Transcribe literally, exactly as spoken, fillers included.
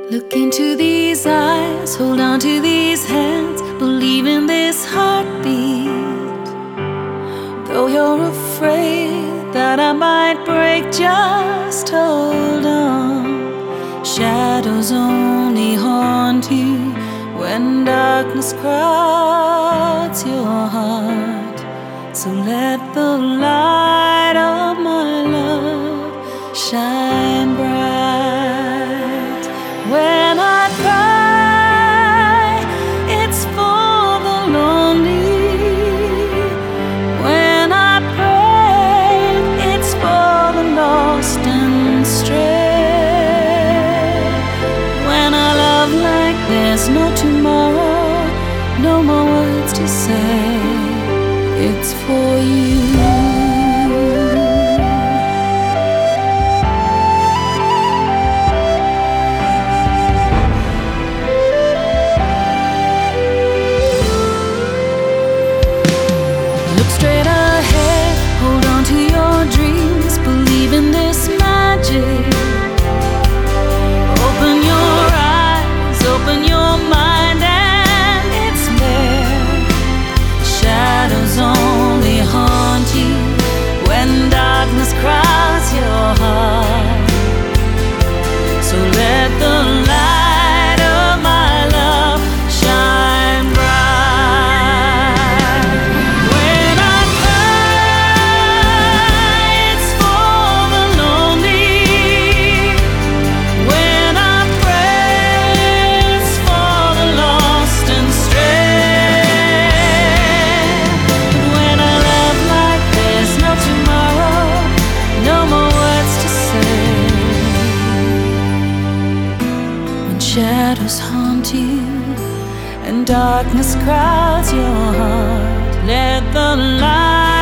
Look into these eyes, hold on to these hands, believe in this heartbeat. Though you're afraid that I might break, just hold on. Shadows only haunt you when darkness crowds your heart. So let the light of my love shine bright. When I cry, it's for the lonely. When I pray, it's for the lost and stray. When I love like there's no tomorrow, no more words to say, it's for you. Cross your heart. So let the light of my love shine bright. When I cry, it's for the lonely. When I pray, it's for the lost and stray. When I love like there's no tomorrow, no more words to say. When shadows haunt you and darkness crowds your heart, let the light